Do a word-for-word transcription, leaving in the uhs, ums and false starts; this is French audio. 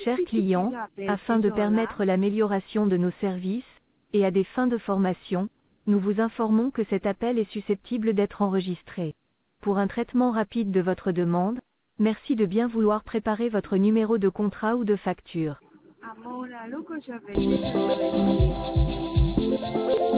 Chers clients, afin de permettre l'amélioration de nos services, et à des fins de formation, nous vous informons que cet appel est susceptible d'être enregistré. Pour un traitement rapide de votre demande, merci de bien vouloir préparer votre numéro de contrat ou de facture.